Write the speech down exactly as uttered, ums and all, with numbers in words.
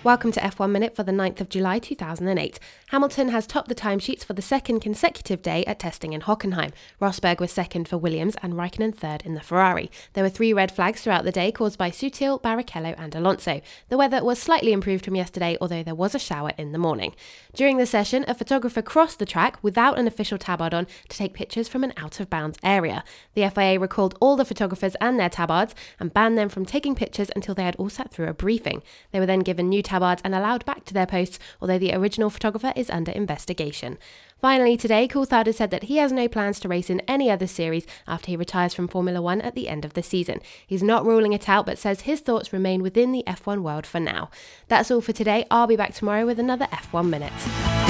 Welcome to F one Minute for the ninth of July two thousand eight. Hamilton has topped the timesheets for the second consecutive day at testing in Hockenheim. Rosberg was second for Williams and Raikkonen third in the Ferrari. There were three red flags throughout the day caused by Sutil, Barrichello and Alonso. The weather was slightly improved from yesterday, although there was a shower in the morning. During the session, a photographer crossed the track without an official tabard on to take pictures from an out-of-bounds area. The F I A recalled all the photographers and their tabards and banned them from taking pictures until they had all sat through a briefing. They were then given new tabards and allowed back to their posts, although the original photographer is under investigation. Finally today, Coulthard has said that he has no plans to race in any other series after he retires from Formula One at the end of the season. He's not ruling it out, but says his thoughts remain within the F one world for now. That's all for today. I'll be back tomorrow with another F one Minute.